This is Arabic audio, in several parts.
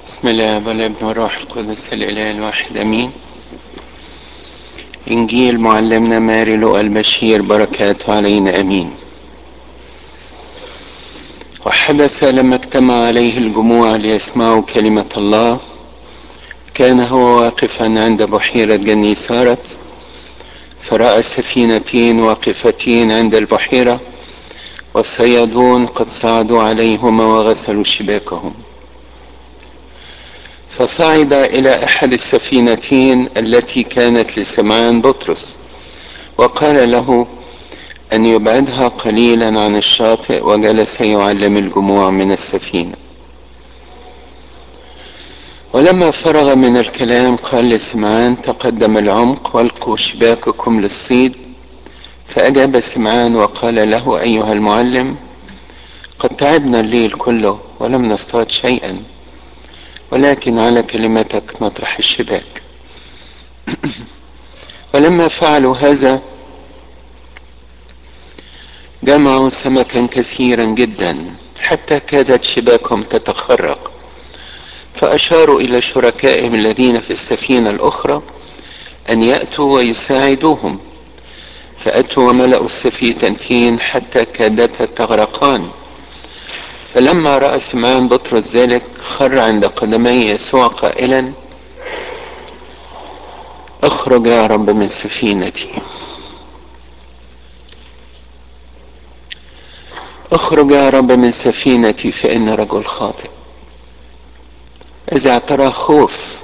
بسم الله والابن والروح القدس الإله الواحد أمين. إنجيل معلمنا ماري لوقا البشير بركاته علينا أمين. وحدث لما اجتمع عليه الجموع ليسمعوا كلمة الله، كان هو واقفا عند بحيرة جنيسارت، فرأى سفينتين واقفتين عند البحيرة، والصيادون قد صعدوا عليهما وغسلوا شباكهم. فصعد إلى أحد السفينتين التي كانت لسمعان بطرس، وقال له أن يبعدها قليلا عن الشاطئ، وجلس يعلم الجموع من السفينة. ولما فرغ من الكلام قال لسمعان: تقدم العمق والقوا شباككم للصيد. فأجاب سمعان وقال له: أيها المعلم، قد تعبنا الليل كله ولم نصطاد شيئا، ولكن على كلمتك نطرح الشباك. ولما فعلوا هذا جمعوا سمكا كثيرا جدا حتى كادت شباكهم تتخرق، فأشاروا إلى شركائهم الذين في السفينة الأخرى أن يأتوا ويساعدوهم، فأتوا وملأوا السفينتين حتى كادتا تغرقان. فلما رأى سمعان بطرس ذلك خر عند قدمي يسوع قائلا: اخرج يا رب من سفينتي، اخرج يا رب من سفينتي، فإن رجل خاطئ. إذا اعتراه خوف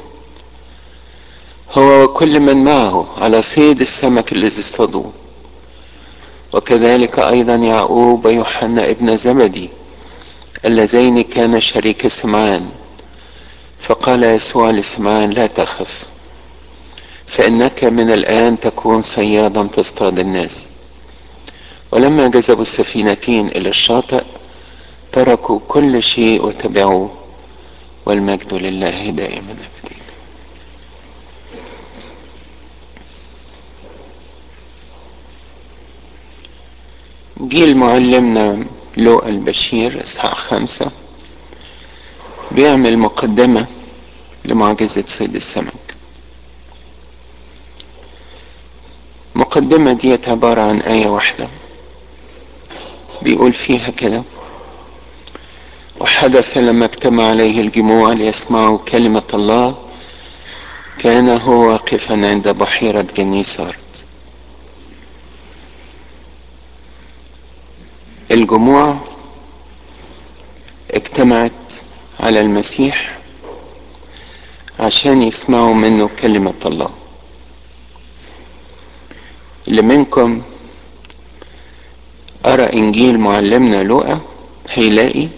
هو وكل من معه على صيد السمك الذي اصطادوه، وكذلك أيضا يعقوب ويوحنا ابن زبدي اللذين كان شريك سمعان. فقال يسوع لسمعان: لا تخف، فإنك من الآن تكون صيادا تصطاد الناس. ولما جذبوا السفينتين إلى الشاطئ تركوا كل شيء وتبعوه، والمجد لله دائما أبدا. جيل معلمنا لوقا البشير إصحاح 5 بيعمل مقدمة لمعجزة صيد السمك. مقدمة دي عبارة عن آية واحدة بيقول فيها كده: وحدث لما اجتمع عليه الجموع ليسمعوا كلمة الله، كان هو واقفا عند بحيرة جنيسارت. الجموع اجتمعت على المسيح عشان يسمعوا منه كلمة الله. اللي منكم قرأ إنجيل معلمنا لوقا هيلاقي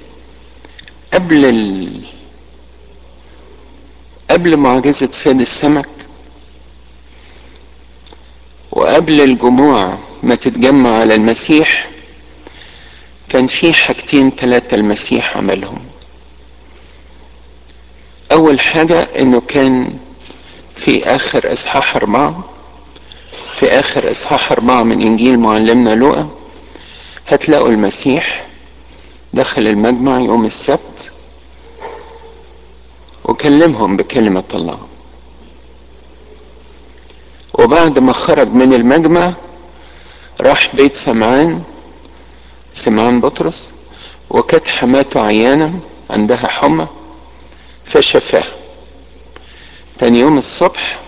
قبل معجزة صيد السمك وقبل الجموع ما تتجمع على المسيح كان في حاجتين 3 المسيح عملهم. أول حاجة إنه كان في آخر إصحاح 4 من إنجيل معلمنا لوقا هتلاقوا المسيح دخل المجمع يوم السبت وكلمهم بكلمة الله، وبعد ما خرج من المجمع راح بيت سمعان بطرس، وكانت حماته عيانة عندها حمى فشفاها. تاني يوم الصبح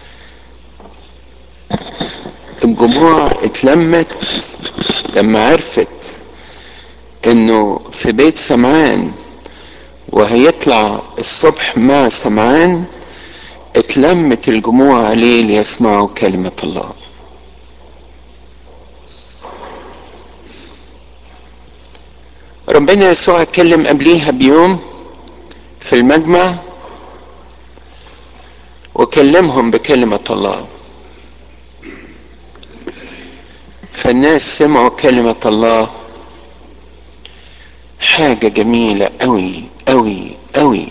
الجموع اتلمت لما عرفت انه في بيت سمعان وهيطلع الصبح مع سمعان. اتلمت الجموع عليه ليسمعوا كلمة الله. ربنا يسوع اتكلم قبليها بيوم في المجمع وكلمهم بكلمة الله، فالناس سمعوا كلمة الله. حاجة جميلة قوي قوي قوي،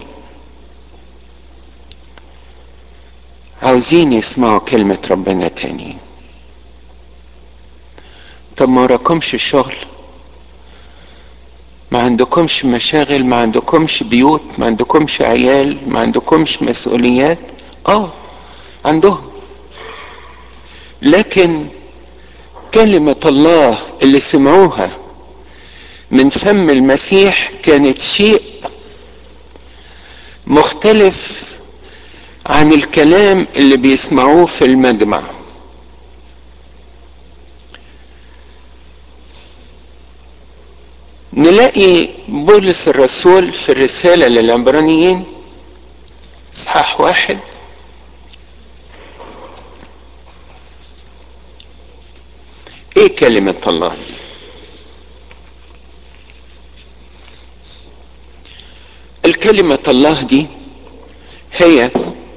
عاوزين يسمعوا كلمة ربنا تاني. طب ما وراكمش الشغل؟ ما عندكمش مشاغل، ما عندكمش بيوت، ما عندكمش عيال، ما عندكمش مسؤوليات. عندهم، لكن كلمة الله اللي سمعوها من فم المسيح كانت شيء مختلف عن الكلام اللي بيسمعوه في المجمع. نلاقي بولس الرسول في الرسالة للعبرانيين اصحاح 1 ايه كلمة الله دي؟ الكلمة الله دي هي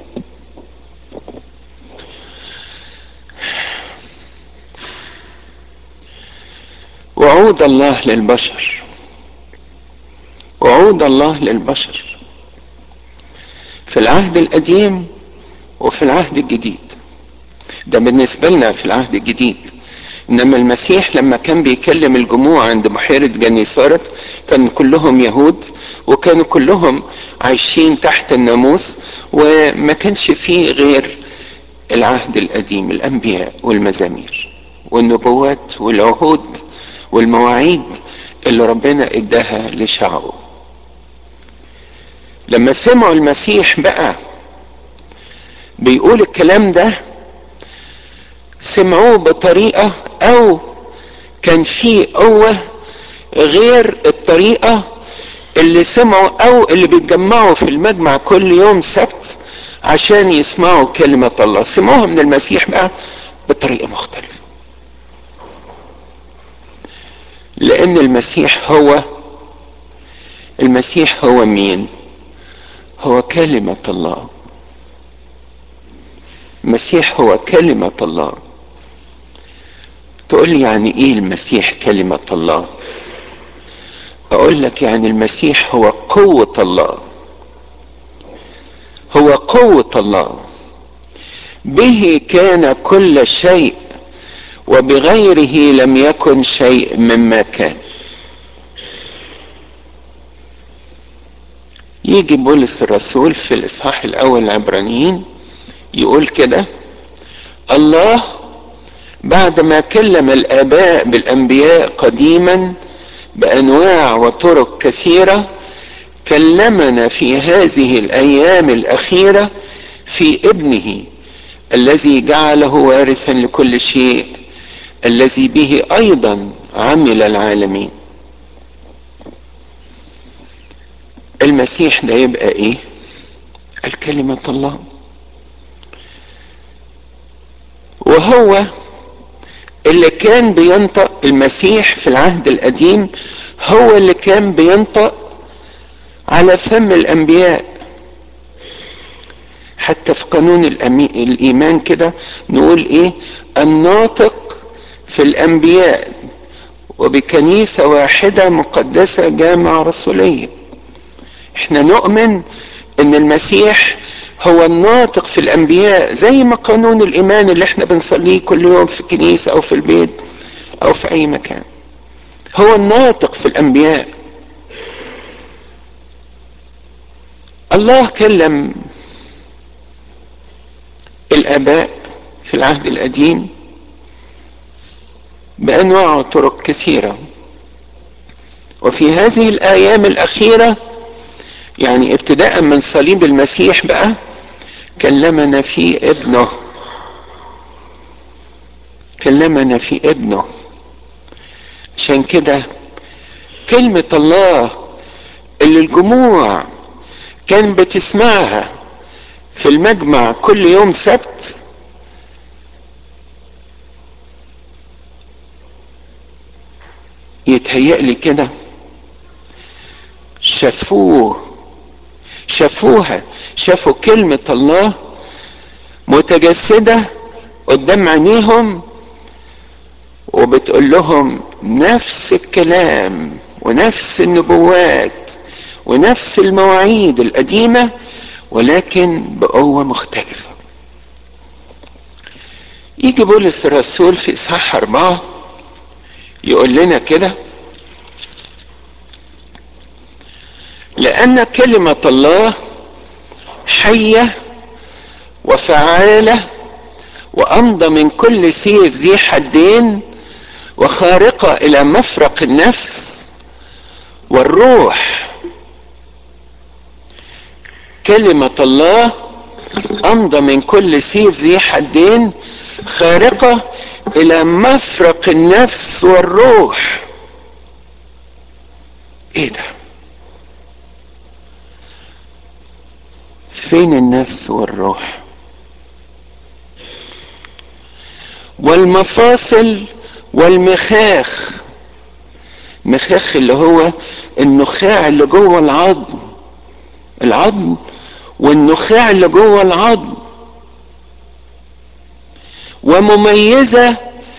وعود الله للبشر، وعود الله للبشر في العهد القديم وفي العهد الجديد. ده بالنسبة لنا في العهد الجديد، انما المسيح لما كان بيكلم الجموع عند بحيرة جنيسارت كان كلهم يهود، وكانوا كلهم عايشين تحت الناموس، وما كانش فيه غير العهد القديم، الانبياء والمزامير والنبوات والعهود والمواعيد اللي ربنا اداها لشعبه. لما سمعوا المسيح بقى بيقول الكلام ده، سمعوه بطريقة او كان في قوة غير الطريقة اللي سمعوا او اللي بيتجمعوا في المجمع كل يوم سبت عشان يسمعوا كلمة الله. سمعوها من المسيح بقى بطريقة مختلفة، لان المسيح هو مين؟ هو كلمة الله. المسيح هو كلمة الله. تقول لي يعني ايه المسيح كلمة الله؟ اقول لك يعني المسيح هو قوة الله، هو قوة الله. به كان كل شيء وبغيره لم يكن شيء مما كان. يجي بولس الرسول في الاصحاح الاول العبرانيين يقول كده: الله بعدما كلم الآباء بالأنبياء قديما بأنواع وطرق كثيرة كلمنا في هذه الأيام الأخيرة في ابنه الذي جعله وارثا لكل شيء، الذي به أيضا عمل العالمين. المسيح ده يبقى ايه؟ الكلمة الله. وهو اللي كان بينطق، المسيح في العهد القديم هو اللي كان بينطق على فم الانبياء. حتى في قانون الايمان كده نقول ايه؟ الناطق في الانبياء وبكنيسة واحدة مقدسة جامعة رسولية. احنا نؤمن ان المسيح هو الناطق في الانبياء، زي ما قانون الايمان اللي احنا بنصليه كل يوم في الكنيسة او في البيت او في اي مكان، هو الناطق في الانبياء. الله كلم الاباء في العهد القديم بانواع وطرق كثيرة، وفي هذه الايام الاخيرة يعني ابتداء من صليب المسيح بقى كلمنا في ابنه، كلمنا في ابنه. عشان كده كلمة الله اللي الجموع كان بتسمعها في المجمع كل يوم سبت يتهيألي كده شافوا كلمة الله متجسدة قدام عينيهم وبتقول لهم نفس الكلام ونفس النبوات ونفس المواعيد القديمة، ولكن بقوة مختلفة. يجي بولس الرسول في اصحاح 4 يقول لنا كده: لأن كلمة الله حية وفعالة وأمضى من كل سيف ذي حدين وخارقة إلى مفرق النفس والروح. كلمة الله أمضى من كل سيف ذي حدين خارقة إلى مفرق النفس والروح. إيه ده؟ فين النفس والروح؟ والمفاصل والمخاخ. مخاخ اللي هو النخاع اللي جوه العظم والنخاع اللي جوه العظم. ومميزة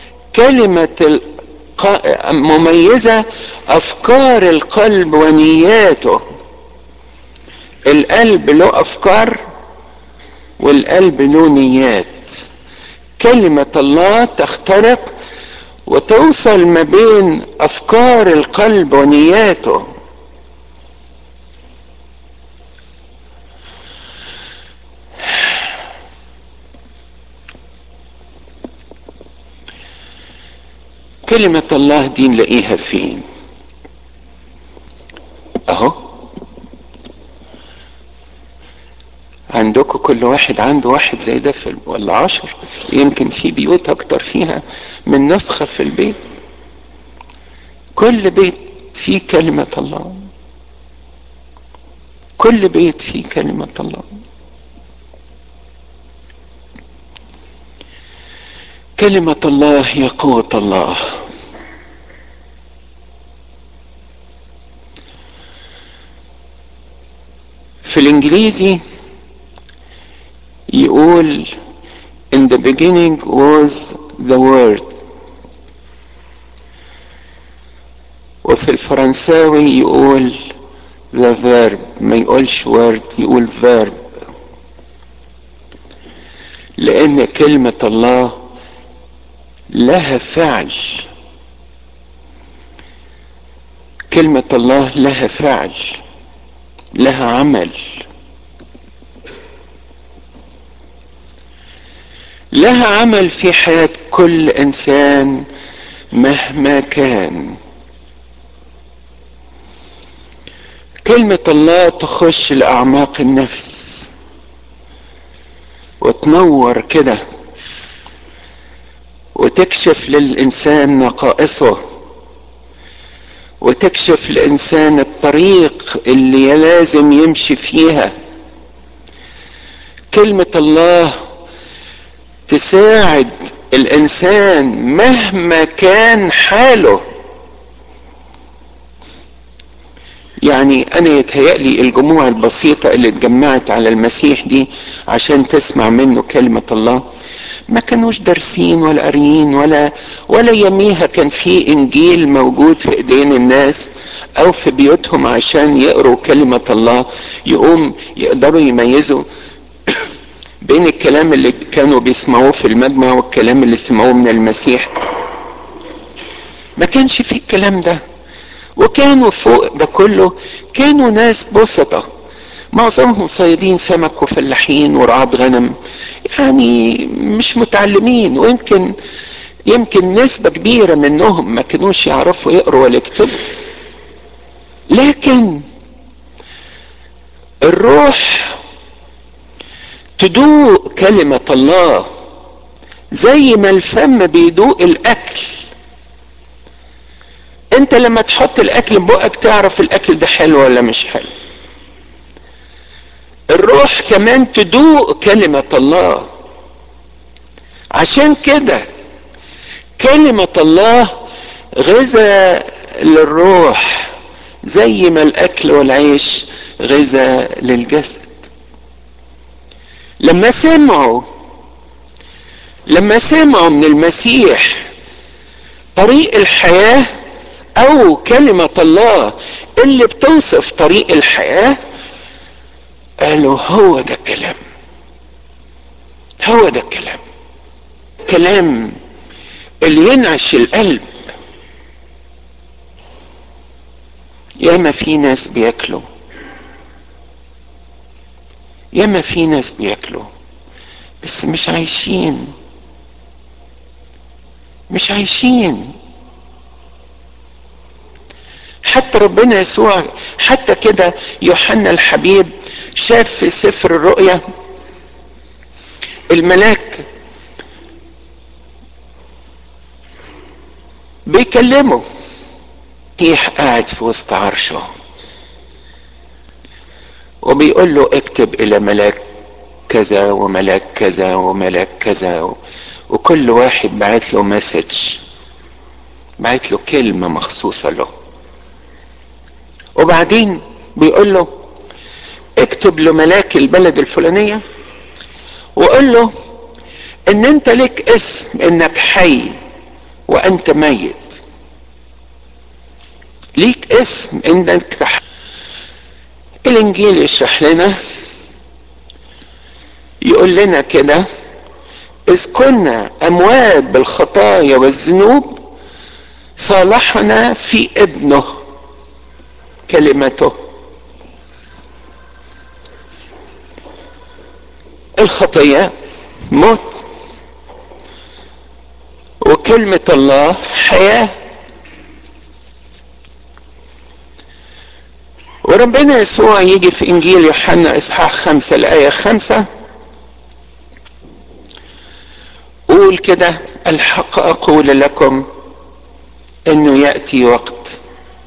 مميزة أفكار القلب ونياته. القلب له أفكار والقلب له نيات. كلمة الله تخترق وتوصل ما بين أفكار القلب ونياته. كلمة الله دي نلاقيها فين؟ اهو عندكم كل واحد عنده واحد زي ده ولا 10. يمكن في بيوت اكتر فيها من نسخة في البيت. كل بيت فيه كلمة الله. كل بيت فيه كلمة الله. كلمة الله هي قوة الله. في الانجليزي يقول in the beginning was the word. وفي الفرنساوي يقول the verb. ما يقولش word، يقول verb. لأن كلمة الله لها فعل. كلمة الله لها فعل، لها عمل، لها عمل في حياة كل إنسان مهما كان. كلمة الله تخش لأعماق النفس وتنور كده وتكشف للإنسان نقائصه وتكشف للإنسان الطريق اللي لازم يمشي فيها. كلمة الله تساعد الإنسان مهما كان حاله. يعني أنا يتهيألي الجموع البسيطة اللي اتجمعت على المسيح دي عشان تسمع منه كلمة الله ما كانوش دارسين ولا قاريين ولا يميها كان في إنجيل موجود في إيدين الناس أو في بيوتهم عشان يقروا كلمة الله يقوم يقدروا يميزوا بين الكلام اللي كانوا بيسمعوه في المجمع والكلام اللي سمعوه من المسيح. ما كانش فيه الكلام ده. وكانوا فوق ده كله كانوا ناس بسطة، معظمهم صيادين سمك وفلاحين ورعاة غنم، يعني مش متعلمين. ويمكن نسبة كبيرة منهم ما كانوش يعرفوا يقروا ولا يكتبوا. لكن الروح تدوق كلمة الله زي ما الفم بيدوق الأكل. انت لما تحط الأكل ببقك تعرف الأكل ده حلو ولا مش حلو. الروح كمان تدوق كلمة الله. عشان كده كلمة الله غذاء للروح زي ما الأكل والعيش غذاء للجسد. لما سمعوا من المسيح طريق الحياة أو كلمة الله اللي بتوصف طريق الحياة قالوا هو ده الكلام. هو ده الكلام. كلام اللي ينعش القلب. ياما في ناس بياكلوا ياما في ناس بياكلوا بس مش عايشين. حتى ربنا يسوع حتى كده، يوحنا الحبيب شاف في سفر الرؤيا الملاك بيكلمه، مسيح قاعد في وسط عرشه وبيقول له اكتب الى ملاك كذا وملاك كذا وملاك كذا، وكل واحد بعت له مسج، بعت له كلمة مخصوصة له. وبعدين بيقول له اكتب لملاك البلد الفلانية وقول له ان انت لك اسم انك حي وانت ميت، ليك اسم انك حي. الانجيل يشرح لنا، يقول لنا كده: اذ كنا اموات بالخطايا والذنوب صالحنا في ابنه كلمته. الخطية موت، وكلمة الله حياة. وربنا يسوع يجي في انجيل يوحنا اصحاح 5 الآية 5 قول كده: الحق اقول لكم انه يأتي وقت.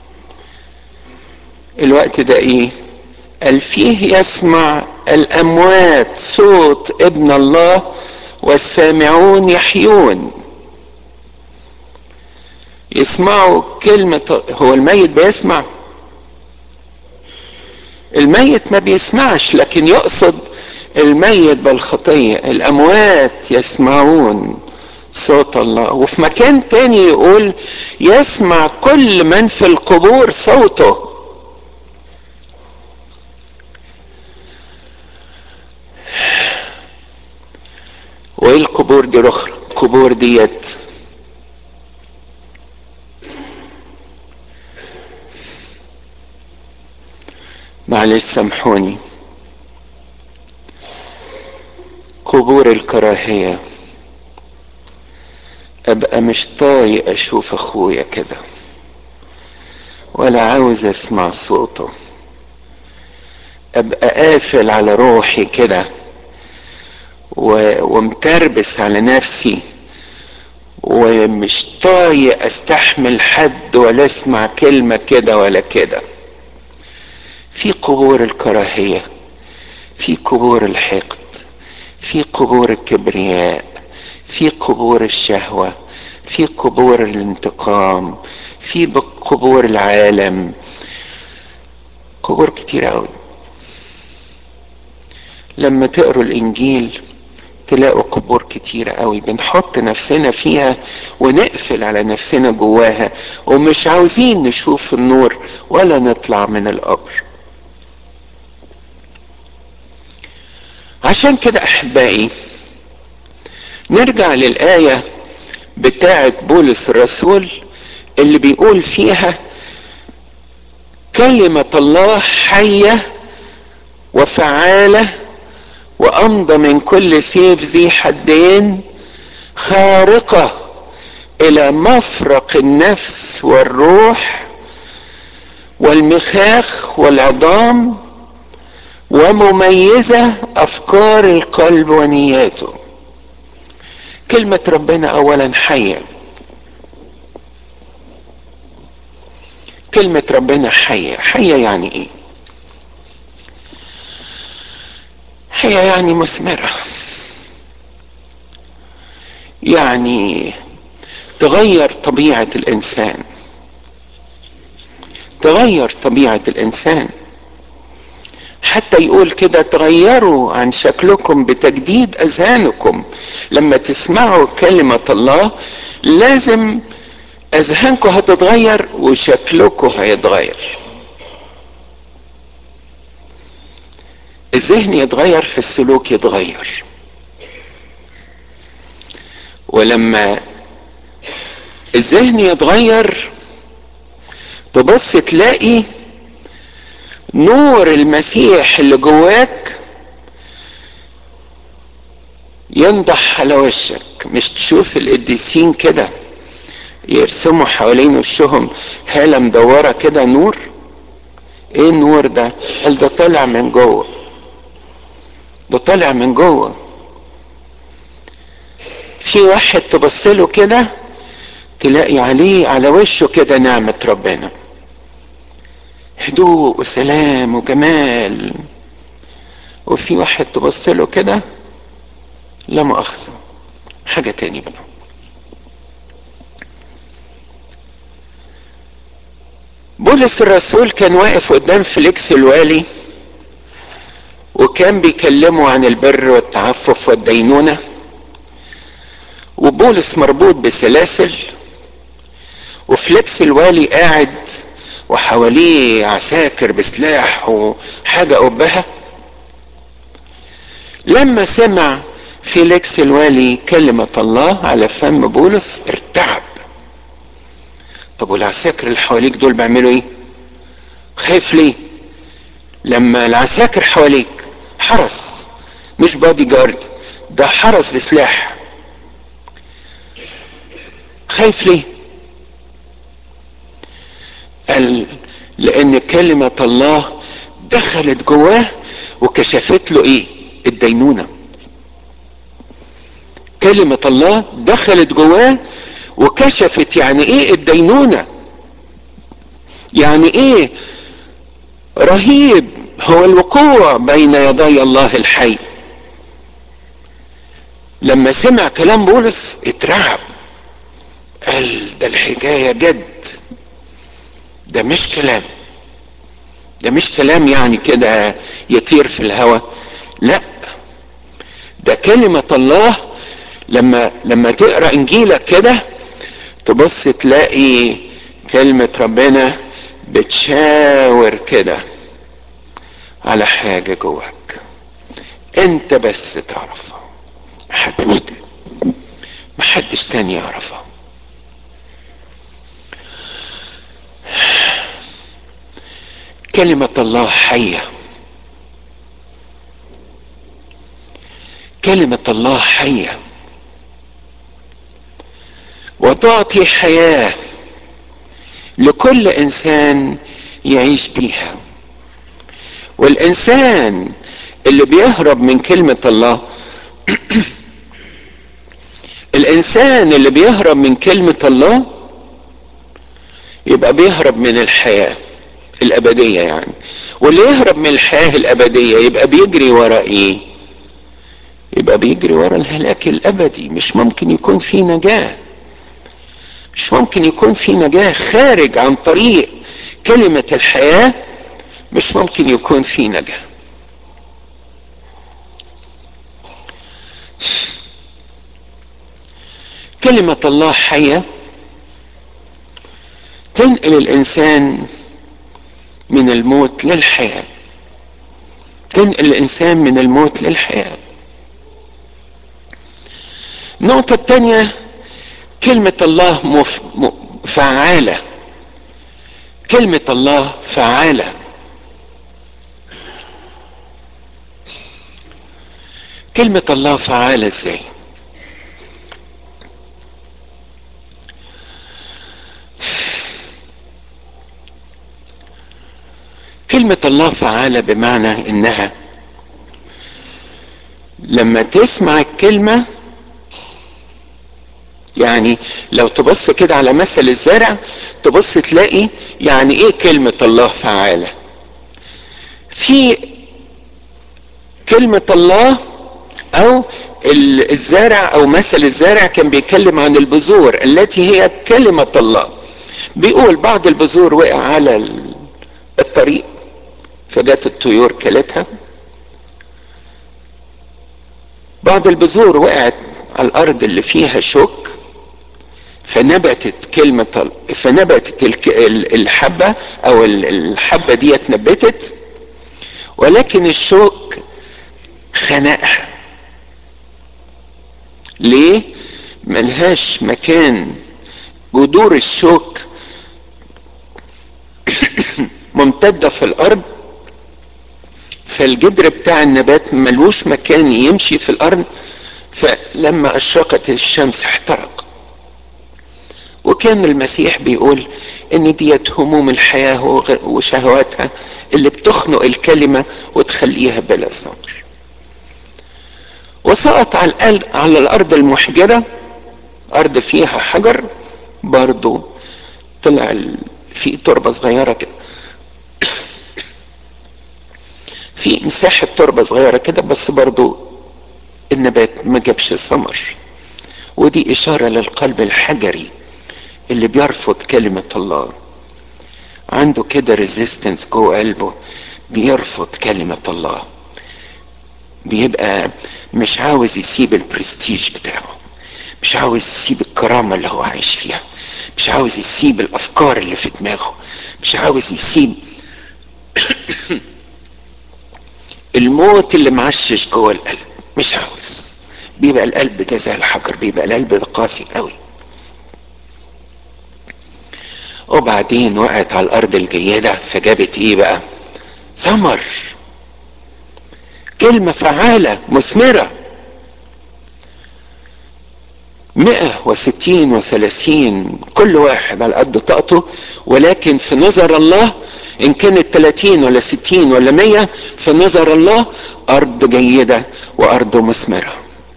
الوقت ده ايه؟ قال فيه يسمع الاموات صوت ابن الله والسامعون يحيون. يسمعوا كلمة. هو الميت بيسمع؟ الميت ما بيسمعش، لكن يقصد الميت بالخطية. الاموات يسمعون صوت الله. وفي مكان تاني يقول يسمع كل من في القبور صوته. وايه القبور دي الاخرى؟ القبور ديت معلش سامحوني، قبور الكراهية. ابقى مش طايق اشوف اخويا كده ولا عاوز اسمع صوته، ابقى قافل على روحي كده ومتربس على نفسي ومش طايق استحمل حد ولا اسمع كلمة كده ولا كده. في قبور الكراهية، في قبور الحقد، في قبور الكبرياء، في قبور الشهوة، في قبور الانتقام، في قبور العالم. قبور كتير قوي. لما تقروا الانجيل تلاقوا قبور كتيرة قوي بنحط نفسنا فيها ونقفل على نفسنا جواها ومش عاوزين نشوف النور ولا نطلع من القبر. عشان كده احبائي نرجع للآية بتاعة بولس الرسول اللي بيقول فيها كلمة الله حية وفعالة وأمضى من كل سيف ذي حدين خارقة إلى مفرق النفس والروح والمخاخ والعظام ومميزة أفكار القلب ونياته. كلمة ربنا أولا حية. كلمة ربنا حية. حية يعني إيه؟ حية يعني مثمرة، يعني تغير طبيعة الإنسان، تغير طبيعة الإنسان. حتى يقول كده تغيروا عن شكلكم بتجديد أذهانكم. لما تسمعوا كلمة الله لازم أذهانكم هتتغير وشكلكم هيتغير. الذهن يتغير في السلوك يتغير. ولما الذهن يتغير تبص تلاقي نور المسيح اللي جواك ينضح على وشك. مش تشوف القديسين كده يرسموا حوالين وشهم هالة مدورة كده نور؟ ايه النور ده؟ قال ده طالع من جوه، ده طالع من جوه. في واحد تبصله كده تلاقي عليه على وشه كده نعمة ربنا، هدوء وسلام وجمال. وفي واحد تبصله كده لا مؤاخذة حاجة تاني بقى. بولس الرسول كان واقف قدام فيليكس الوالي، وكان بيكلمه عن البر والتعفف والدينونة، وبولس مربوط بسلاسل، وفليكس الوالي قاعد وحواليه عساكر بسلاح وحاجة قبها. لما سمع فيليكس الوالي كلمة الله على فم بولس ارتعب. طب والعساكر اللي حواليك دول بيعملوا ايه؟ خايف ليه؟ لما العساكر حواليك حرس، مش بادي جارد، ده حرس بسلاح، خايف ليه؟ قال لان كلمة الله دخلت جواه وكشفت له ايه؟ الدينونة. كلمة الله دخلت جواه وكشفت يعني ايه الدينونة، يعني ايه رهيب هو الوقوع بين يدي الله الحي. لما سمع كلام بولس اترعب، قال ده الحكاية جد، ده مش كلام، ده مش كلام يعني كده يطير في الهواء، لا ده كلمة الله. لما تقرأ انجيلك كده تبص تلاقي كلمة ربنا بتشاور كده على حاجة جواك انت بس تعرفها، محدش تاني يعرفها. كلمة الله حية، كلمة الله حية وتعطي حياة لكل انسان يعيش بيها. والانسان اللي بيهرب من كلمة الله الانسان اللي بيهرب من كلمة الله يبقى بيهرب من الحياة الابدية يعني. واللي يهرب من الحياة الابدية يبقى بيجري ورا ايه؟ يبقى بيجري ورا الهلاك الابدي. مش ممكن يكون في نجاة، مش ممكن يكون في نجاة خارج عن طريق كلمة الحياة، مش ممكن يكون في نجاة. كلمة الله حية تنقل الانسان من الموت للحياة، تنقل الانسان من الموت للحياة. النقطة الثانية كلمة الله فعالة. كلمة الله فعالة. كلمة الله فعالة ازاي؟ كلمة الله فعالة بمعنى انها لما تسمع الكلمة، يعني لو تبص كده على مثل الزرع تبص تلاقي يعني ايه كلمة الله فعالة. في كلمة الله او الزارع او مثل الزارع كان بيتكلم عن البذور التي هي كلمة الله. بيقول بعض البذور وقع على الطريق فجت الطيور كلتها، بعض البذور وقعت على الارض اللي فيها شوك فنبتت الحبة او الحبة دي اتنبتت، ولكن الشوك خنقها. ليه؟ ملهاش مكان، جذور الشوك ممتدة في الارض، فالجدر بتاع النبات ملوش مكان يمشي في الارض، فلما اشرقت الشمس احترق. وكان المسيح بيقول ان ديت هموم الحياة وشهواتها اللي بتخنق الكلمة وتخليها بلا ثمر. وسقط على الارض المحجرة، ارض فيها حجر برضو، طلع في تربة صغيرة كده، في مساحة تربة صغيرة كده، بس برضو النبات ما جابش ثمر. ودي اشارة للقلب الحجري اللي بيرفض كلمة الله، عنده كده ريزيستنس جوه قلبه، بيرفض كلمة الله، بيبقى مش عاوز يسيب البرستيج بتاعه، مش عاوز يسيب الكرامة اللي هو عايش فيها، مش عاوز يسيب الافكار اللي في دماغه، مش عاوز يسيب الموت اللي معشش جوه القلب، مش عاوز. بيبقى القلب ده زي الحجر، بيبقى القلب ده قاسي قوي. وبعدين وقعت على الارض الجيدة، فجابت ايه بقى؟ ثمر، كلمة فعالة مثمرة، 160 و30، كل واحد على قد طاقته. ولكن في نظر الله ان كانت 30 ولا 60 ولا 100، في نظر الله ارض جيدة وارض مثمرة.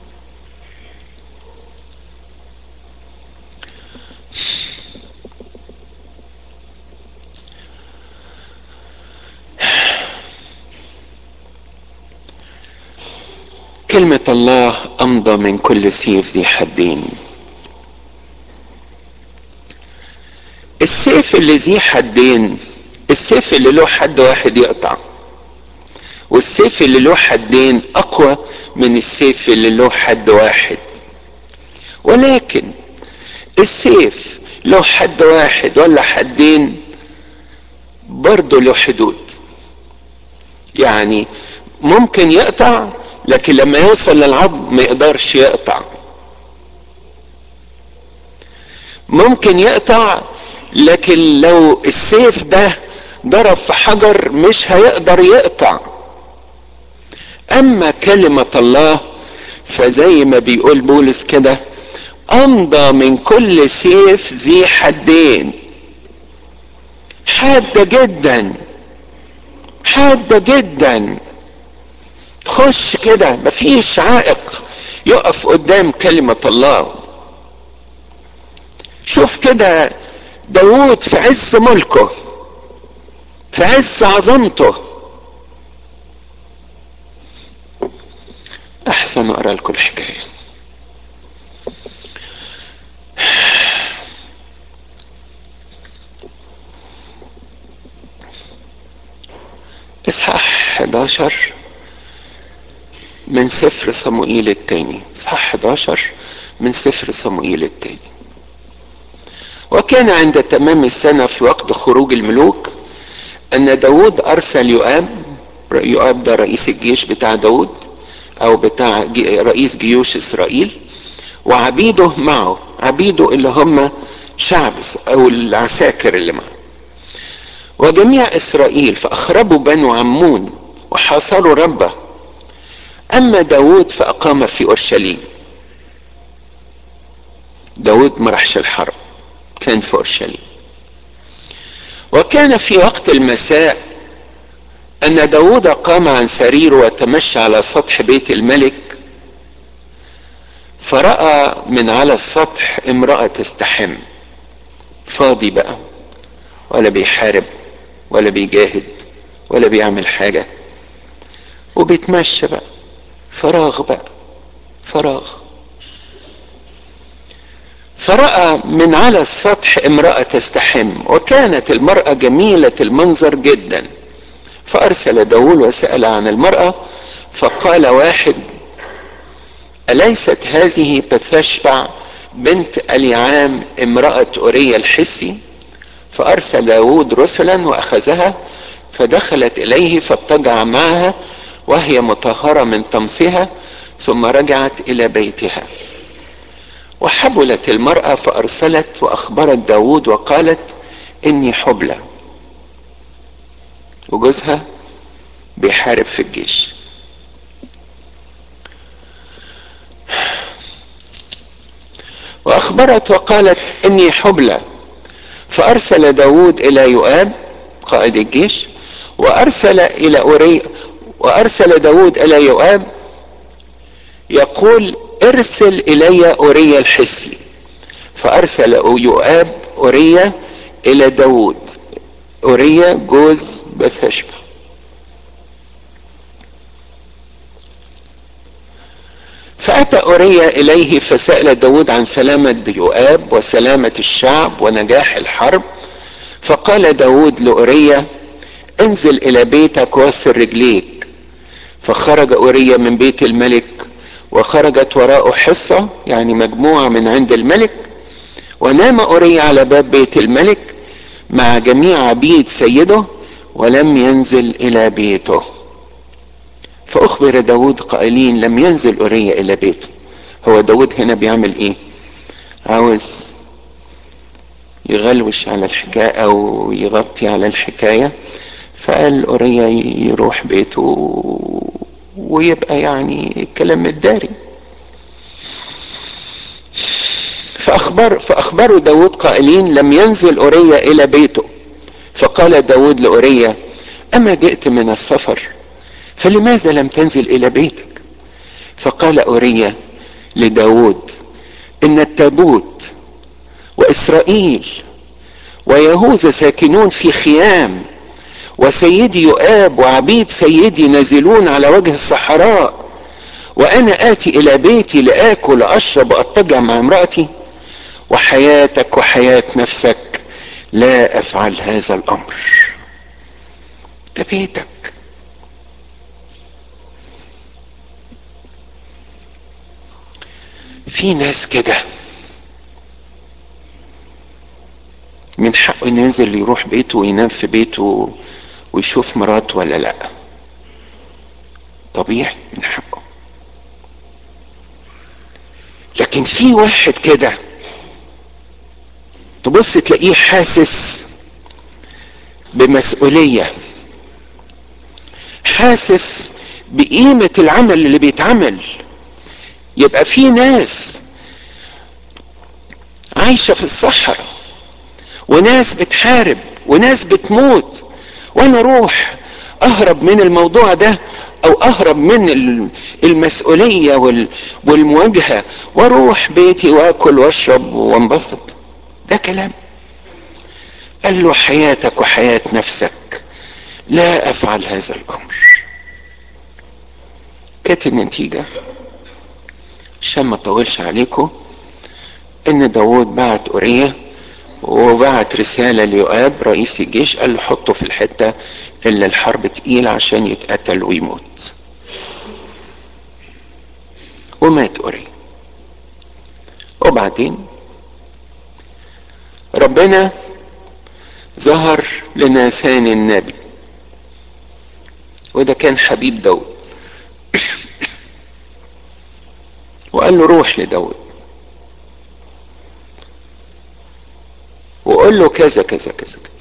كلمة الله امضى من كل سيف ذي حدين. السيف اللي ذي حدين، السيف اللي له حد واحد يقطع، والسيف اللي له حدين اقوى من السيف اللي له حد واحد. ولكن السيف له حد واحد ولا حدين برضه له حدود، يعني ممكن يقطع، لكن لما يوصل للعظم ما يقدرش يقطع. ممكن يقطع، لكن لو السيف ده ضرب في حجر مش هيقدر يقطع. اما كلمة الله فزي ما بيقول بولس كده، امضى من كل سيف ذي حدين، حادة جدا، حادة جدا، تخش كده مفيش عائق يقف قدام كلمة الله. شوف كده داود في عز ملكه، في عز عظمته. احسن اقرا لكم الحكايه. اصحاح 11 من سفر صموئيل الثاني، اصحاح 11 من سفر صموئيل الثاني. وكان عند تمام السنة في وقت خروج الملوك ان داود ارسل يؤاب ده رئيس الجيش بتاع داود، او بتاع رئيس جيوش اسرائيل، وعبيده معه، عبيده اللي هم شعب او العساكر اللي معه، وجميع اسرائيل، فاخربوا بنو عمون وحاصروا ربه. اما داود فاقام في اورشليم. داود ما راحش الحرب، كان في اورشليم. وكان في وقت المساء ان داود قام عن سريره وتمشى على سطح بيت الملك، فرأى من على السطح امرأة تستحم. فاضي بقى، ولا بيحارب ولا بيجاهد ولا بيعمل حاجة، وبيتمشى بقى، فراغ بقى، فراغ. فرأى من على السطح امرأة تستحم، وكانت المرأة جميلة المنظر جدا. فأرسل داود وسأل عن المرأة، فقال واحد: أليست هذه بثشبع بنت اليعام امرأة أوريا الحسي؟ فأرسل داود رسلا وأخذها، فدخلت إليه فاضطجع معها وهي مطهرة من طمسها، ثم رجعت إلى بيتها. وحبلت المرأة فأرسلت وأخبرت داود وقالت: إني حبلى، وجوزها بيحارب في الجيش. وأخبرت وقالت إني حبلى. فأرسل داود إلى يؤاب قائد الجيش، وأرسل داود إلى يؤاب يقول ارسل إلي أوريا الحسي. فأرسل يؤاب أوريا إلى داود، أوريا جوز بثشبة. فأتى أوريا إليه فسأل داود عن سلامة يؤاب وسلامة الشعب ونجاح الحرب. فقال داود لأوريا انزل إلى بيتك واغسل رجليك. فخرج أوريا من بيت الملك، وخرجت وراءه حصة يعني مجموعة من عند الملك، ونام أوريا على باب بيت الملك مع جميع عبيد سيده، ولم ينزل إلى بيته. فأخبر داود قائلين لم ينزل أوريا إلى بيته. هو داود هنا بيعمل إيه؟ عاوز يغلوش على الحكاية أو يغطي على الحكاية، فقال أوريا يروح بيته ويبقى يعني الكلام متداري. فأخبروا داود قائلين لم ينزل أوريا إلى بيته. فقال داود لأوريا أما جئت من السفر فلماذا لم تنزل إلى بيتك؟ فقال أوريا لداود إن التابوت وإسرائيل ويهوذا ساكنون في خيام، وسيدي يؤاب وعبيد سيدي نازلون على وجه الصحراء، وأنا آتي إلى بيتي لآكل وأشرب وأضطجع مع امرأتي. وحياتك وحياة نفسك لا أفعل هذا الأمر. ده بيتك. في ناس كده من حقه ينزل يروح بيته وينام في بيته ويشوف مراته ولا لا، طبيعي من حقه. لكن في واحد كده تبص تلاقيه حاسس بمسؤولية، حاسس بقيمة العمل اللي بيتعمل. يبقى في ناس عايشة في الصحراء، وناس بتحارب، وناس بتموت، وانا اروح اهرب من الموضوع ده او اهرب من المسؤولية والمواجهة واروح بيتي واكل واشرب وانبسط؟ ده كلام. قال له حياتك وحياة نفسك لا افعل هذا الامر. كانت النتيجة عشان ما اطولش عليكم ان داود بعت أوريا وبعت رسالة ليؤاب رئيس الجيش، قال له حطه في الحتة اللي الحرب تقيل عشان يتقتل ويموت. ومات أوريا. وبعدين ربنا ظهر لناثان النبي، وده كان حبيب داود، وقال له روح لداود وقول له كذا كذا كذا كذا.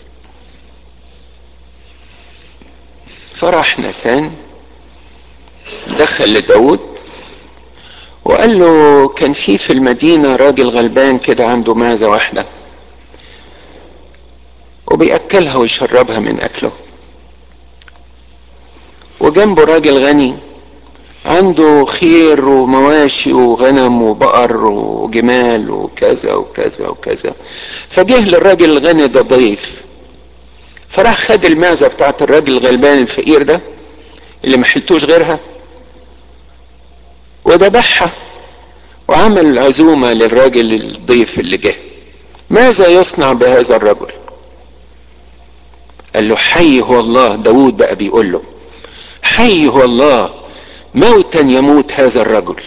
فراح ناثان دخل لداود وقال له كان في المدينة راجل غلبان كده عنده معزة واحدة وبيأكلها ويشربها من أكله، وجنبه راجل غني عنده خير ومواشي وغنم وبقر وجمال وكذا وكذا وكذا. فجه للراجل الغني ده ضيف، فراح خد المعزة بتاعت الراجل الغلبان الفقير ده اللي ما حلتوش غيرها وذبحها وعمل عزومة للراجل الضيف اللي جه. ماذا يصنع بهذا الرجل؟ قال له حي هو الله. داود بقى بيقول له حي هو الله موتا يموت هذا الرجل.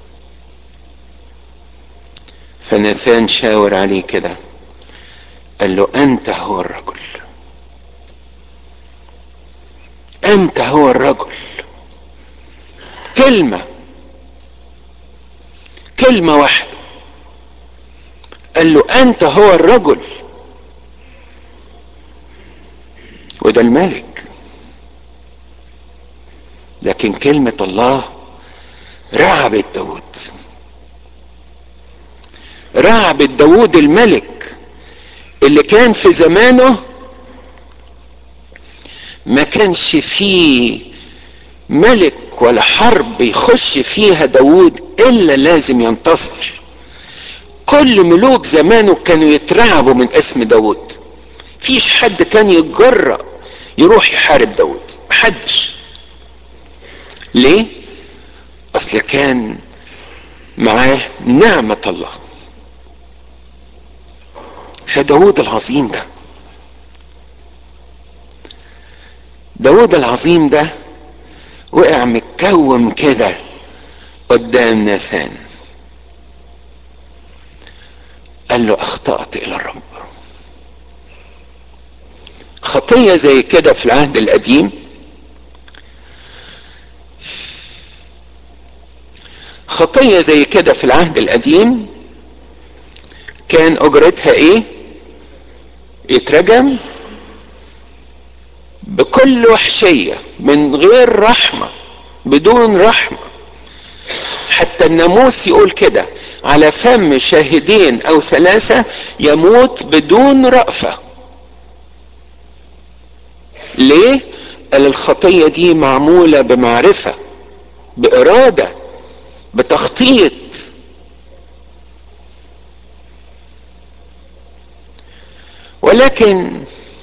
فناثان شاور عليه كده قال له انت هو الرجل، انت هو الرجل. كلمة واحدة قال له انت هو الرجل. وده الملك، لكن كلمة الله رعبت داود، رعبة داود الملك اللي كان في زمانه ما كانش فيه ملك ولا حرب يخش فيها داود الا لازم ينتصر. كل ملوك زمانه كانوا يترعبوا من اسم داود. فيش حد كان يتجرأ يروح يحارب داود، محدش. ليه؟ اصل كان معاه نعمة الله. فداود العظيم ده، داود العظيم ده وقع متكوم كده قدام ناثان، قال له اخطأت الى الرب. خطية زي كده في العهد القديم، خطية زي كده في العهد القديم كان اجرتها ايه؟ يترجم بكل وحشية، من غير رحمة، بدون رحمة. حتى الناموس يقول كده: على فم شاهدين او ثلاثة يموت بدون رأفة. ليه؟ قال الخطية دي معمولة بمعرفة، بإرادة، بتخطيط. ولكن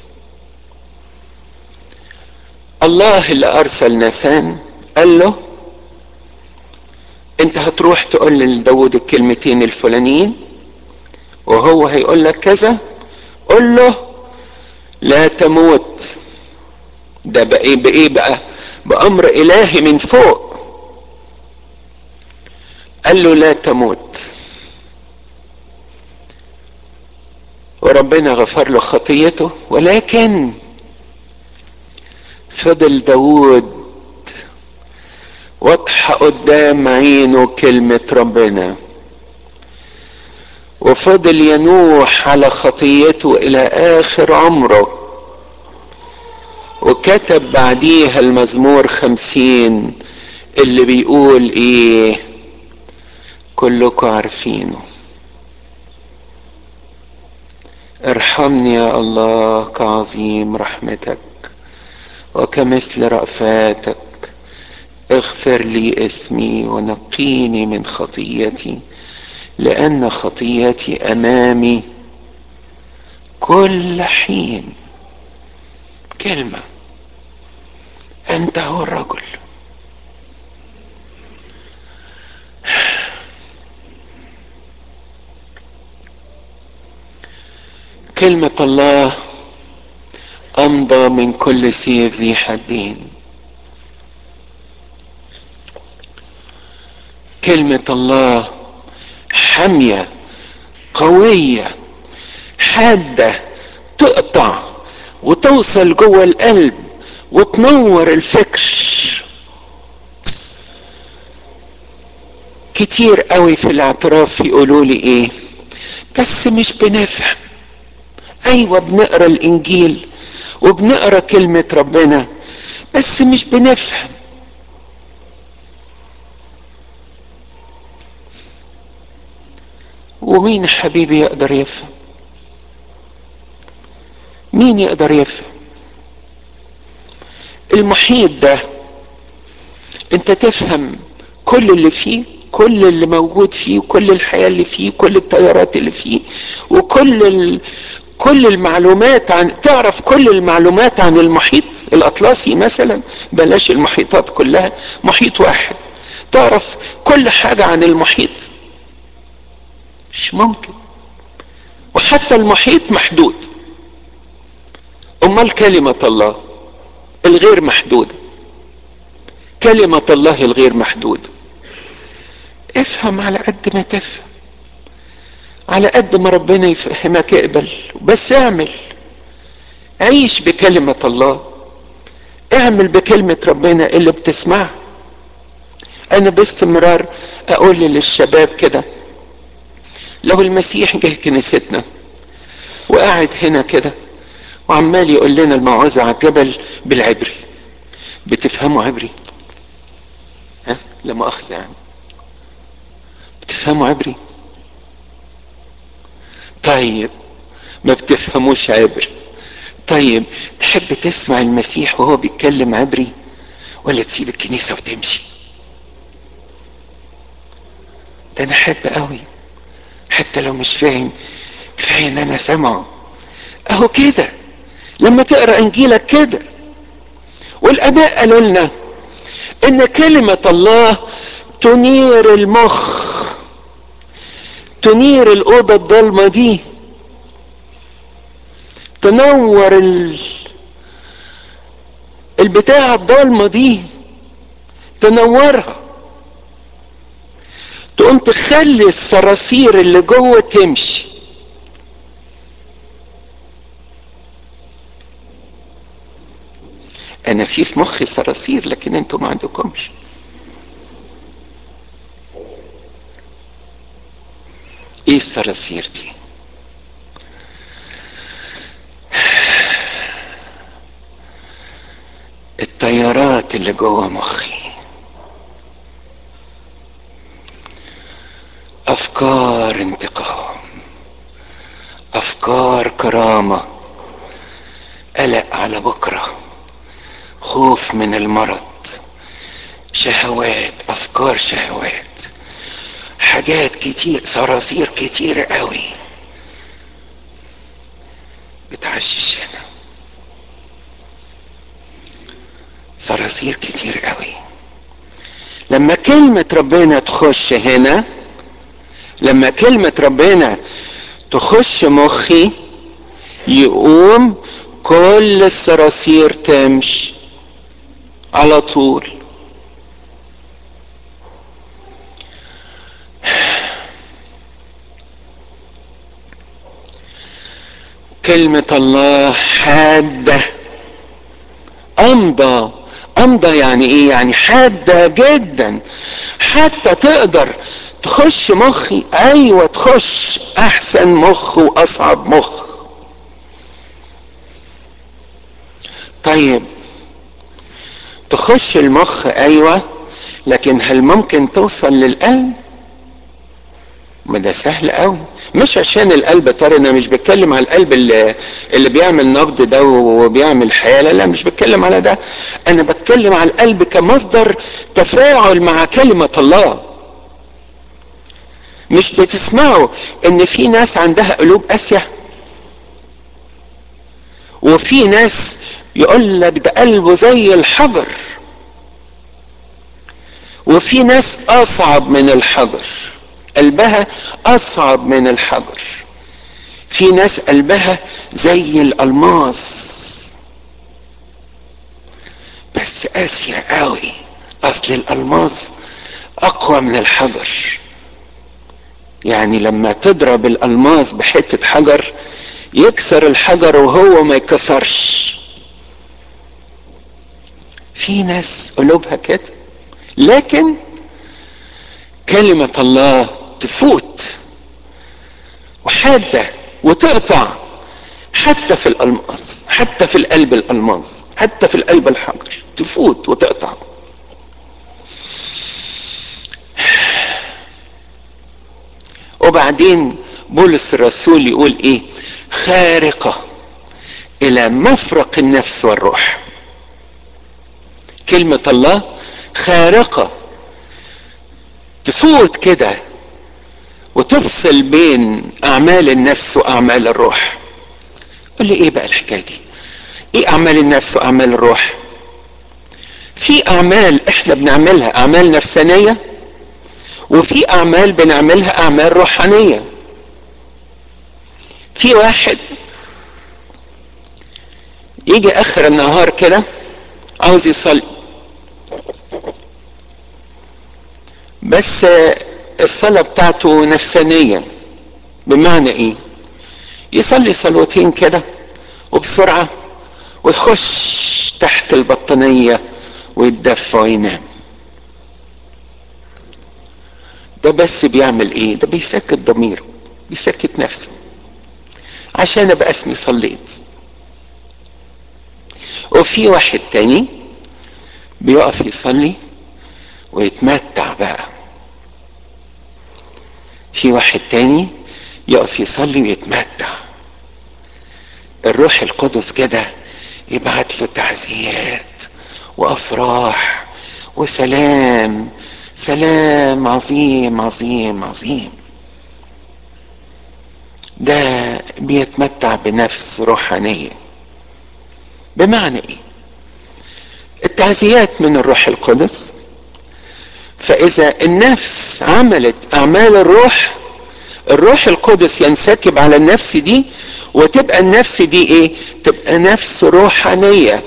الله اللي ارسل ناثان قال له: انت هتروح تقول لداود الكلمتين الفلانيين وهو هيقول لك كذا، قل له لا تموت. ده بايه بقى؟ بامر الهي من فوق. قال له لا تموت، وربنا غفر له خطيته. ولكن فضل داود واضحة قدام عينه كلمة ربنا، وفضل ينوح على خطيته الى اخر عمره. وكتب بعديها المزمور 50 اللي بيقول ايه؟ كلكم عارفينه: ارحمني يا الله كعظيم رحمتك وكمثل رأفاتك، اغفر لي اسمي ونقيني من خطيتي، لأن خطيتي أمامي كل حين. كلمة: أنت هو الرجل. كلمة الله أمضى من كل سيف ذي حدين. كلمة الله حامية، قوية، حادة، تقطع وتوصل جوه القلب وتنور الفكر. كتير قوي في الاعتراف يقولوا لي ايه؟ بس مش بنفهم. ايوه بنقرا الانجيل وبنقرا كلمة ربنا بس مش بنفهم. ومين يا حبيبي يقدر يفهم؟ مين يقدر يفهم؟ المحيط ده انت تفهم كل اللي فيه، كل اللي موجود فيه، وكل الحياة اللي فيه، كل التيارات اللي فيه، وكل كل المعلومات عن، تعرف كل المعلومات عن المحيط الاطلسي مثلا، بلاش المحيطات كلها، محيط واحد تعرف كل حاجة عن المحيط؟ مش ممكن. وحتى المحيط محدود. امال كلمة الله الغير محدودة، كلمة الله الغير محدودة. افهم على قد ما تفهم، على قد ما ربنا يفهمك اقبل، بس اعمل، عيش بكلمة الله، اعمل بكلمة ربنا اللي بتسمعها. انا باستمرار اقول للشباب كده: لو المسيح جه كنيستنا وقاعد هنا كده وعمال يقول لنا الموعظة على الجبل بالعبري، بتفهموا عبري؟ ها؟ لا مؤاخذة يعني، بتفهموا عبري؟ طيب ما بتفهموش عبري، طيب تحب تسمع المسيح وهو بيتكلم عبري ولا تسيب الكنيسة وتمشي؟ ده انا احب قوي حتى لو مش فاهم، كفاية ان انا سامعه. اهو كده لما تقرأ انجيلك كده. والاباء قالوا لنا ان كلمة الله تنير المخ، تنير الأوضة الضلمة دي، تنور البتاعة الضلمة دي، تنورها، تقوم تخلي الصراصير اللي جوه تمشي. انا في مخي صراصير لكن انتوا ما عندكمش. ايه الصراصير دي؟ الطيارات اللي جوه مخي، افكار انتقام، افكار كرامة، قلق على بكرة، خوف من المرض، شهوات، افكار شهوات، حاجات كتير، صراصير كتير قوي بتعشش هنا، صراصير كتير قوي. لما كلمة ربنا تخش هنا، لما كلمة ربنا تخش مخي، يقوم كل الصراصير تمشي على طول. كلمة الله حادة، أمضى. أمضى يعني إيه؟ يعني حادة جدا، حتى تقدر تخش مخي. أيوة تخش أحسن مخ وأصعب مخ. طيب تخش المخ أيوة، لكن هل ممكن توصل للقلب؟ ما ده سهل قوي. مش عشان القلب طار، انا مش بتكلم على القلب اللي بيعمل نبض ده وبيعمل حياة، لا مش بتكلم على ده. انا بتكلم على القلب كمصدر تفاعل مع كلمة الله. مش بتسمعوا ان في ناس عندها قلوب قاسية، وفي ناس يقول لك ده قلبه زي الحجر، وفي ناس اصعب من الحجر، قلبها اصعب من الحجر. في ناس قلبها زي الالماس بس قاسية قوي، اصل الالماس اقوى من الحجر. يعني لما تضرب الالماس بحتة حجر يكسر الحجر وهو ما يكسرش. في ناس قلوبها كده، لكن كلمة الله تفوت وحادة وتقطع، حتى في الألماس، حتى في القلب الألماس، حتى في القلب الحجر، تفوت وتقطع. وبعدين بولس الرسول يقول ايه؟ خارقة الى مفرق النفس والروح. كلمة الله خارقة، تفوت كده وتفصل بين اعمال النفس واعمال الروح. قل لي ايه بقى الحكاية دي؟ ايه اعمال النفس واعمال الروح؟ في اعمال احنا بنعملها اعمال نفسانية، وفي اعمال بنعملها اعمال روحانية. في واحد يجي اخر النهار كده عاوز يصلي، بس الصلاة بتاعته نفسانية. بمعنى ايه؟ يصلي صلوتين كده وبسرعة ويخش تحت البطانية ويتدفى وينام. ده بس بيعمل ايه؟ ده بيسكت ضميره، بيسكت نفسه عشان ابقى اسمي صليت. وفي واحد تاني بيقف يصلي ويتمتع بقى. في واحد تاني يقف يصلي ويتمتع. الروح القدس كده يبعت له تعزيات وافراح وسلام، سلام عظيم عظيم عظيم. ده بيتمتع بنفس روحانية. بمعنى ايه؟ التعزيات من الروح القدس، فاذا النفس عملت اعمال الروح، الروح القدس ينسكب على النفس دي وتبقى النفس دي ايه؟ تبقى نفس روحانية.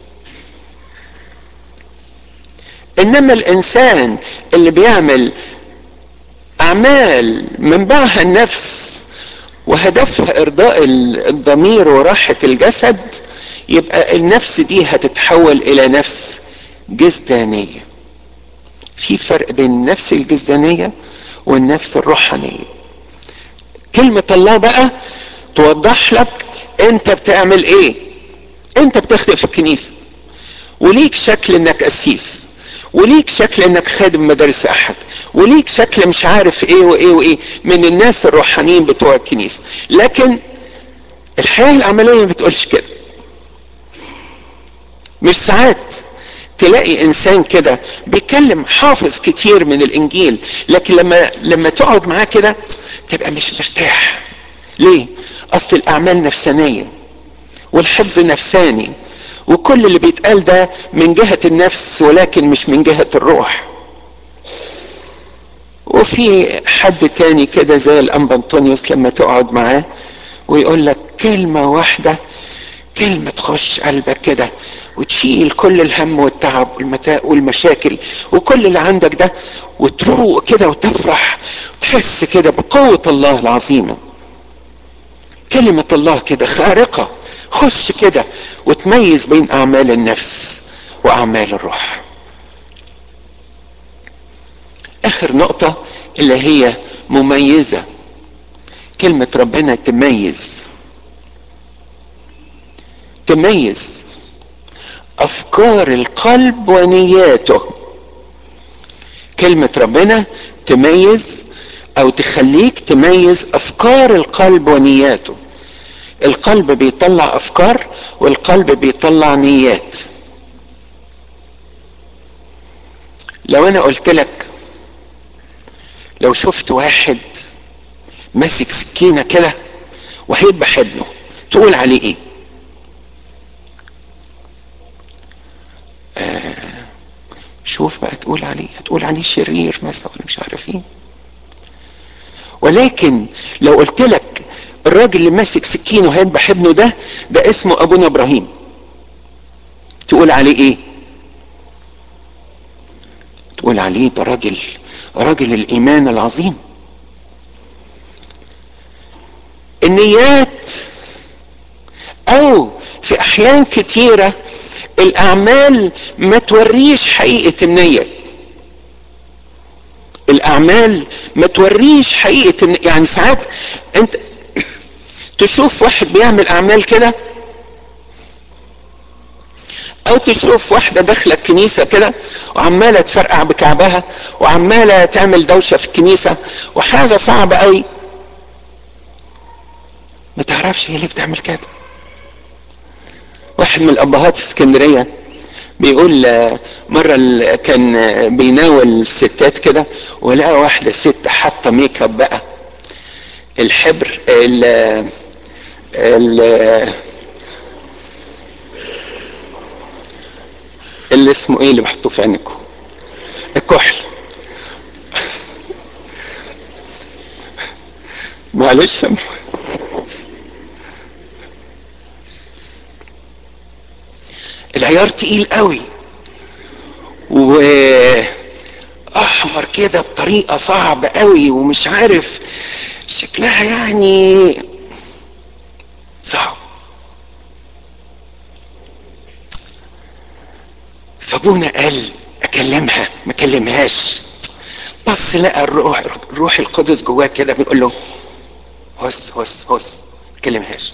انما الانسان اللي بيعمل اعمال منبعها النفس وهدفها ارضاء الضمير وراحة الجسد، يبقى النفس دي هتتحول الى نفس جسدانية. في فرق بين النفس الجسدانية والنفس الروحانية. كلمة الله بقى توضح لك انت بتعمل ايه. انت بتخدم في الكنيسة وليك شكل انك قسيس، وليك شكل انك خادم مدارس احد، وليك شكل مش عارف ايه وايه وايه من الناس الروحانيين بتوع الكنيسة، لكن الحياة العملية ما بتقولش كده. مش ساعات تلاقي انسان كده بيتكلم حافظ كتير من الانجيل، لكن لما تقعد معاه كده تبقى مش مرتاح. ليه؟ اصل الاعمال نفسانية والحفظ نفساني، وكل اللي بيتقال ده من جهة النفس ولكن مش من جهة الروح. وفي حد تاني كده زي الانبا انطونيوس لما تقعد معاه ويقول لك كلمة واحدة، كلمة تخش قلبك كده وتشيل كل الهم والتعب والمشاكل وكل اللي عندك ده، وتروق كده وتفرح وتحس كده بقوة الله العظيمة. كلمة الله كده خارقة، خش كده وتميز بين اعمال النفس واعمال الروح. اخر نقطة اللي هي مميزة. كلمة ربنا تميز افكار القلب ونياته. كلمة ربنا تميز او تخليك تميز افكار القلب ونياته. القلب بيطلع افكار والقلب بيطلع نيات. لو انا قلت لك لو شفت واحد ماسك سكينة كده وهيذبح ابنه، تقول عليه ايه؟ شوف بقى هتقول عليه شرير مثلا مش عارف ايه. ولكن لو قلت لك الراجل اللي ماسك سكينه هيذبح ابنه ده اسمه ابونا ابراهيم، تقول عليه ايه؟ تقول عليه ده راجل الايمان العظيم. النيات، او في احيان كتيرة الاعمال ما توريش حقيقة النية. الاعمال ما توريش حقيقة يعني ساعات انت تشوف واحد بيعمل اعمال كده، او تشوف واحدة داخلة الكنيسة كده وعمالة تفرقع بكعبها وعمالة تعمل دوشة في الكنيسة وحاجة صعبة قوي، ما تعرفش هي اللي بتعمل كده. واحد من الابهات في اسكندرية بيقول مرة كان بيناول الستات كده ولقى واحدة ست حاطة ميك اب بقى، الحبر اللي اسمه ايه اللي بحطوه في عينكم، الكحل. معلش العيار تقيل قوي واحمر كده بطريقة صعبة قوي ومش عارف شكلها يعني صعب. فابونا قال اكلمها، ما كلمهاش. بص لقى الروح القدس جواه كده بيقول له هس هس هس، ما كلمهاش.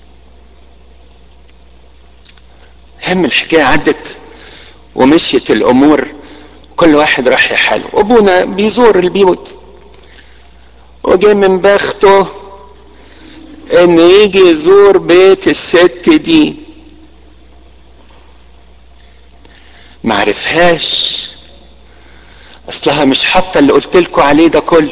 هم الحكاية عدت ومشيت الامور، كل واحد راح لحاله. ابونا بيزور البيوت وجاي من بخته انه يجي يزور بيت الست دي، معرفهاش، اصلها مش حاطه اللي قلت لكم عليه ده كله.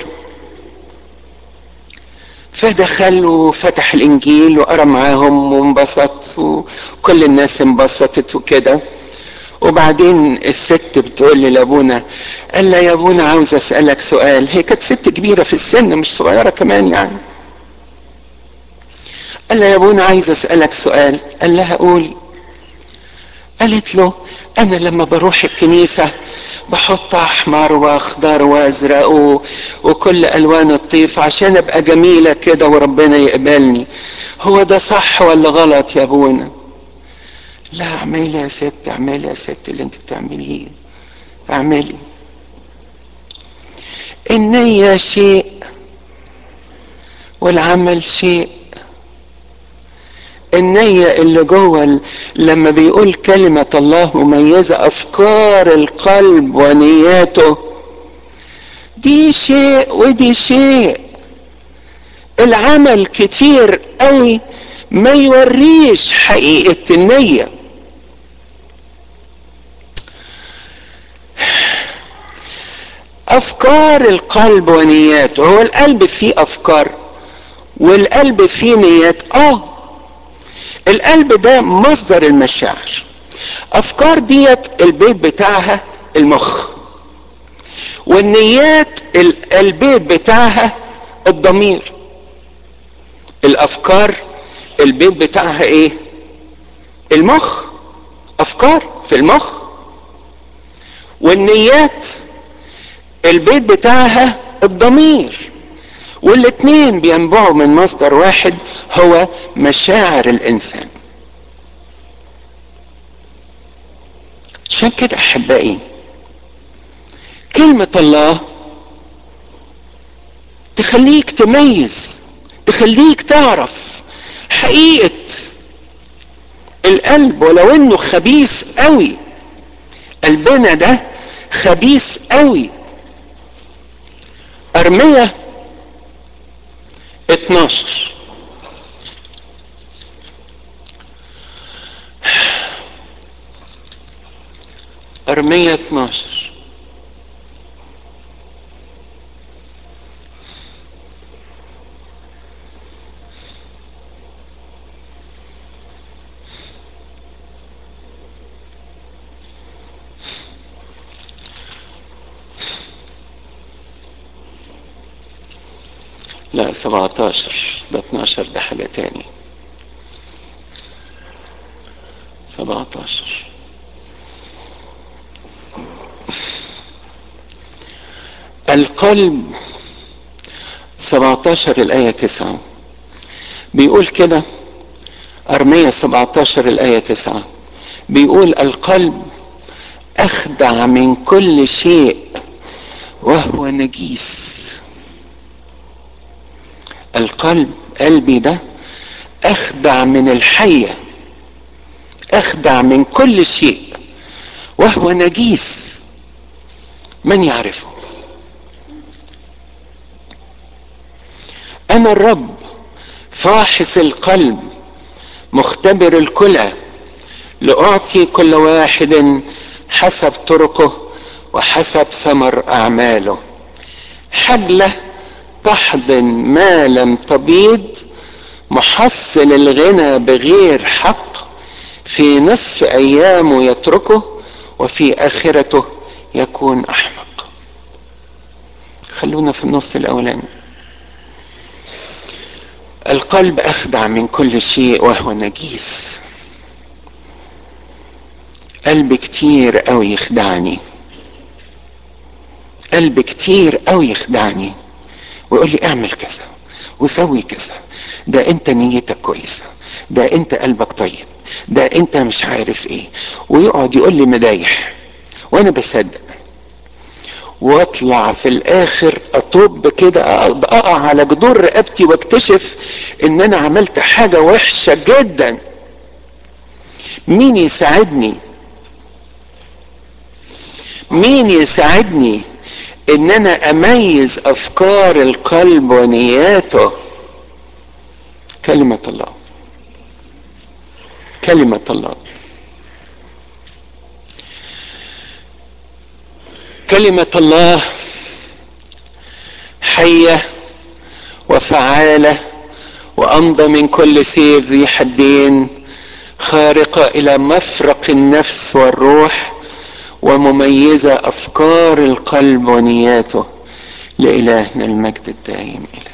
فدخل وفتح الانجيل وقرا معاهم وانبسط، وكل الناس انبسطت وكده. وبعدين الست بتقول لي لابونا، قال لها يا ابونا عاوز اسالك سؤال. هي كانت ست كبيره في السن مش صغيره كمان يعني. قال لها يا ابونا عايز اسالك سؤال. قال لها قولي. قالت له انا لما بروح الكنيسه بحط احمر واخضر وازرق وكل الوان الطيف عشان ابقى جميله كده وربنا يقبلني، هو ده صح ولا غلط يا ابونا؟ لا اعملي يا ست، اعملي يا ست اللي انت بتعمليه، اعملي. النية شيء والعمل شيء. النية اللي جوه لما بيقول كلمة الله مميزة افكار القلب ونياته، دي شيء ودي شيء. العمل كتير قوي ما يوريش حقيقة النية. افكار القلب ونياته، هو القلب فيه افكار والقلب فيه نيات. القلب ده مصدر المشاعر. افكار ديت البيت بتاعها المخ، والنيات البيت بتاعها الضمير. الافكار البيت بتاعها ايه؟ المخ، افكار في المخ. والنيات البيت بتاعها الضمير. والاتنين بينبعوا من مصدر واحد هو مشاعر الانسان. عشان كده احبائي كلمة الله تخليك تميز، تخليك تعرف حقيقة القلب ولو انه خبيث قوي. قلبنا ده خبيث قوي. ارمية 12 ارمية 12 لا 17 ده 12 ده حاجة تاني. 17 القلب. 17 الآية 9 بيقول كده. أرمية 17 الآية 9 بيقول القلب أخدع من كل شيء وهو نجيس. القلب، قلبي ده أخدع من الحية، أخدع من كل شيء وهو نجيس، من يعرفه؟ أنا الرب فاحص القلب مختبر الكلى لأعطي كل واحد حسب طرقه وحسب ثمر أعماله. حجلة تحضن ما لم تبيض، محصل الغنى بغير حق، في نصف أيامه يتركه وفي آخرته يكون أحمق. خلونا في النص الأولاني. القلب أخدع من كل شيء وهو نجيس. قلب كتير قوي يخدعني، قلب كتير قوي يخدعني ويقول لي اعمل كذا وسوي كذا، ده انت نيتك كويسة، ده انت قلبك طيب، ده انت مش عارف ايه، ويقعد يقول لي مدايح وانا بصدق، واطلع في الاخر اطب كده اقع على جدور رقبتي واكتشف ان انا عملت حاجة وحشة جدا. مين يساعدني؟ مين يساعدني ان انا اميز افكار القلب ونياته؟ كلمة الله. كلمة الله. كلمة الله حية وفعالة وأمضى من كل سيف ذي حدين، خارقة إلى مفرق النفس والروح، ومميزة أفكار القلب ونياته. لإلهنا المجد الدائم.